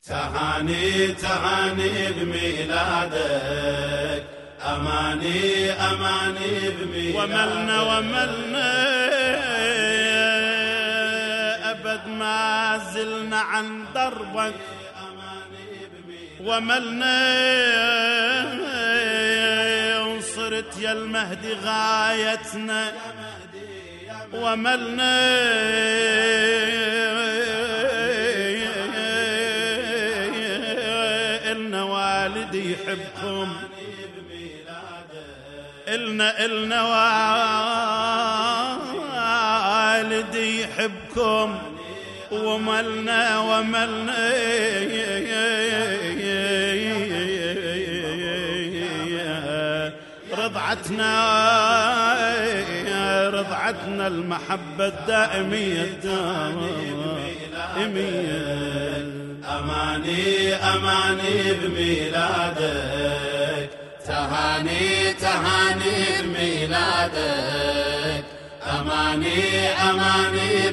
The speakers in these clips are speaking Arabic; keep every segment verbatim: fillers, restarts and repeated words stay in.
تهاني تهاني بميلادك، أماني أماني بميلادك. وملنا وملنا أبد ما زلنا عن دربك، وملنا وصرت يا المهدي غايتنا، وملنا إلنا والدي يحبكم، إلنا إلنا والدي يحبكم، وملنا وملنا رضعتنا رضعتنا المحبة الدائمية الدائمية. أماني أماني بميلادك، تهاني تهاني بميلادك، أماني أماني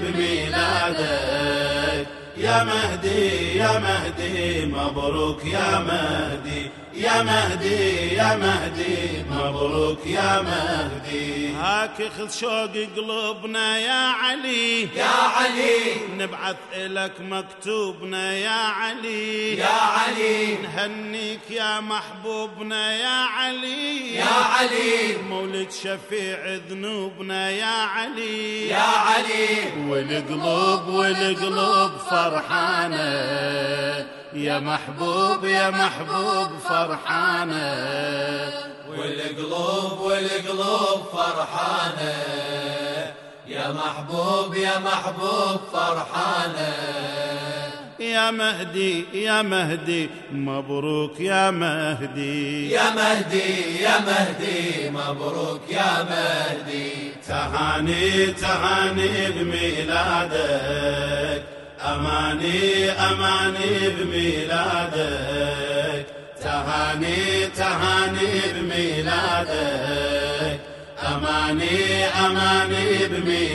بميلادك. يا مهدي يا مهدي مبروك يا مهدي، يا مهدي يا مهدي مبروك يا مهدي. هاك خذ شوق قلوبنا يا علي، يا علي نبعث إلك مكتوبنا يا علي، يا علي نهنيك يا محبوبنا يا علي، يا علي مولد شفيع ذنوبنا يا علي، يا علي. والقلوب والقلوب فرحانة يا محبوب يا محبوب فرحانة، والقلوب والقلوب فرحانة يا محبوب يا محبوب فرحانة. يا مهدي يا مهدي مبروك يا مهدي، يا مهدي يا مهدي مبروك يا مهدي. تهاني تهاني بميلادك، أماني أماني بميلادك، تهاني تهاني بميلادك، أماني أماني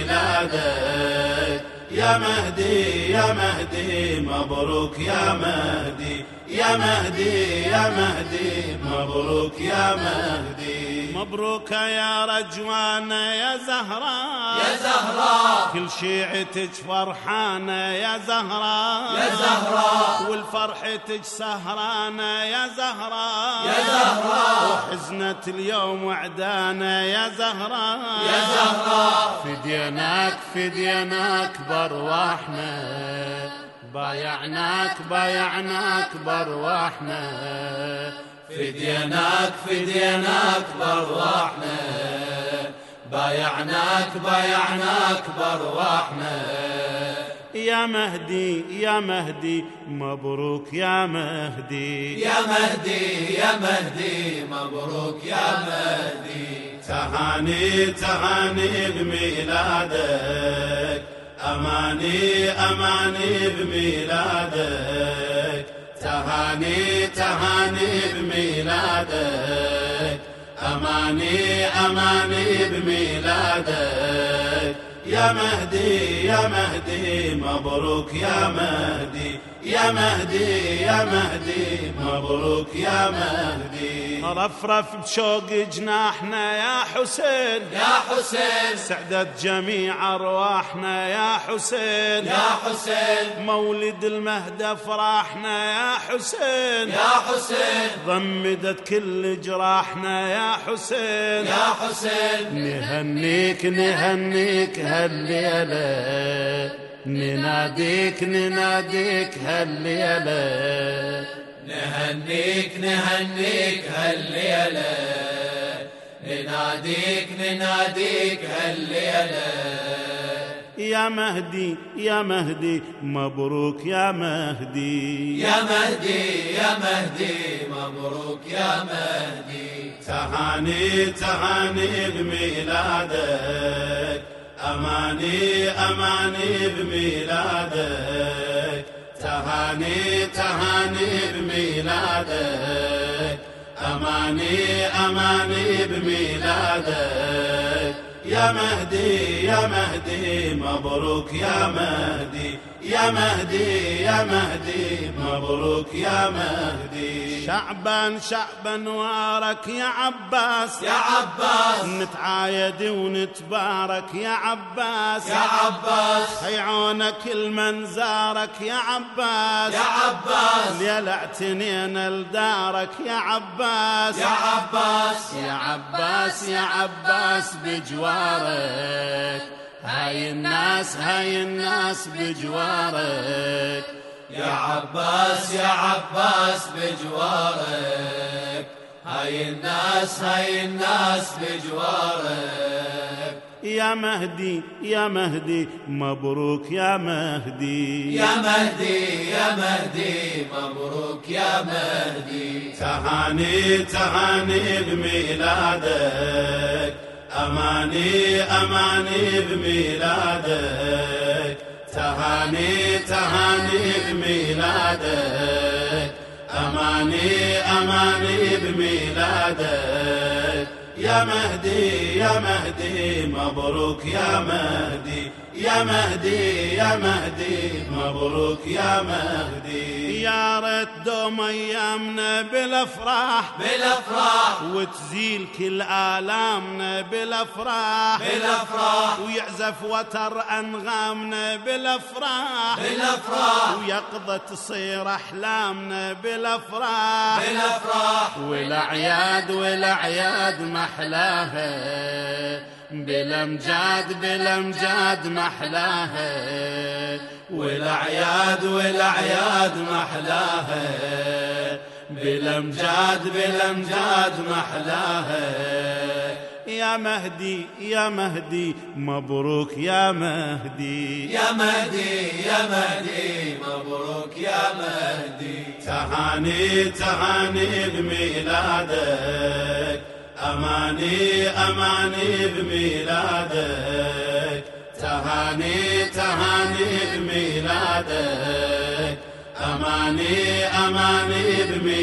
بميلادك. يا مهدي يا مهدي مبروك يا مهدي، يا مهدي يا مهدي مبروك يا مهدي. مبروك يا رجوانة يا زهراء، يا زهراء كل شيعتك فرحانة يا زهراء، يا زهراء والفرحتك سهرانة يا زهراء، يا زهراء وحزنت اليوم وعدانة يا زهراء، يا زهراء. فديناك فديناك بارواحنا، بايعناك بايعناك بارواحنا، فديناك فديناك بارواحنا، بايعناك بايعناك بارواحنا. يا مهدي يا مهدي مبروك يا مهدي، يا مهدي يا مهدي مبروك يا مهدي. تهاني تهاني بميلادك، أماني أماني بميلادك، تهاني تهاني بميلادك، أماني أماني بميلادك. يا مهدي يا مهدي مبروك يا مهدي، يا مهدي يا مهدي مبروك يا مهدي. رفرف بشوق جناحنا يا حسين، يا حسين سعدت جميع أرواحنا يا حسين، يا حسين مولد المهدى فرحنا يا حسين، يا حسين ضمدت كل جراحنا يا حسين، يا حسين. نهنيك نهنيك هالليلة، نناديك نناديك هالليلة، نهنيك نهنيك هالليلة، نناديك نناديك هالليلة. يا مهدي يا مهدي مبروك يا مهدي، يا مهدي يا مهدي مبروك يا مهدي. تهاني تهاني بميلادك، أماني أماني بميلادك، تهاني تهاني بميلادك، أماني أماني بميلادك. يا مهدي يا مهدي مبروك يا مهدي يا مهدي يا مهدي مبروك يا مهدي. شعبان شعبان وارك يا عباس يا عباس نتعايد ونتبارك يا عباس يا عباس هيعونك المنزارك يا عباس يا عباس ليلة اعتنينا لدارك يا عباس يا عباس يا عباس يا عباس بجوارك هاي الناس هاي الناس بجوارك يا عباس يا عباس بجوارك هاي الناس هاي الناس بجوارك. يا مهدي يا مهدي مبروك يا مهدي يا مهدي يا مهدي مبروك يا مهدي. تهاني تهاني بميلادك أماني أماني بميلادك تهاني تهاني بميلادك أماني أماني بميلادك. يا مهدي يا مهدي مبروك يا مهدي يا مهدي يا مهدي مبروك يا مهدي. يا ريت دوم ايامنا بالافراح بالافراح وتزيل كل آلامنا بالافراح بالافراح ويعزف وتر انغامنا بالافراح بالافراح ويقظة تصير احلامنا بالافراح بالافراح. والاعياد والاعياد محلاها بالامجاد بالامجاد محلاها والاعياد والاعياد محلاها بالامجاد بالامجاد محلاها. يا مهدي يا مهدي مبروك يا مهدي يا مهدي يا مهدي مبروك يا مهدي. تهاني تهاني بميلادك أماني أماني بميلادك تهاني تهاني بميلادك أماني أماني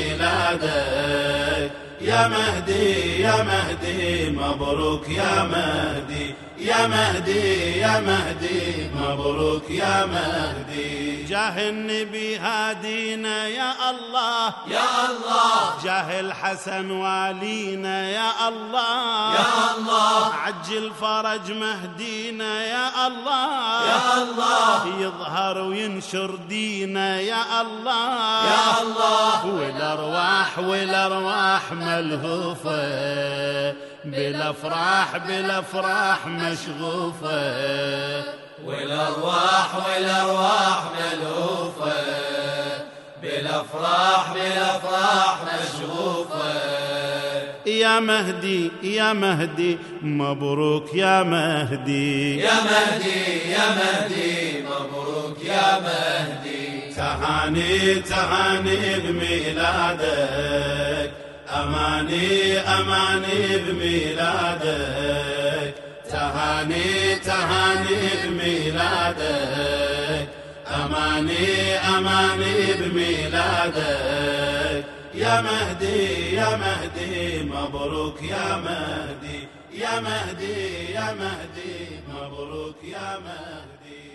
بميلادك. يا مهدي يا مهدي مبروك يا مهدي يا مهدي يا مهدي مبروك يا مهدي. جاه النبي هادينا يا الله يا الله جاه الحسن والينا يا الله يا الله عجل فرج مهدينا يا الله يا الله يظهر وينشر دينا يا الله يا الله. والارواح والارواح ملهوفه بالافراح بالافراح مشغوفه والارواح والارواح ملهوفه بالافراح بالافراح مشغوفه. يا مهدي يا مهدي مبروك يا مهدي يا مهدي يا مهدي مبروك يا مهدي. تهاني تهاني بميلادك أماني أماني بميلادك تهاني تهاني بميلادك أماني أماني بميلادك. يا مهدي يا مهدي مبروك يا مهدي يا مهدي يا مهدي مبروك يا مهدي.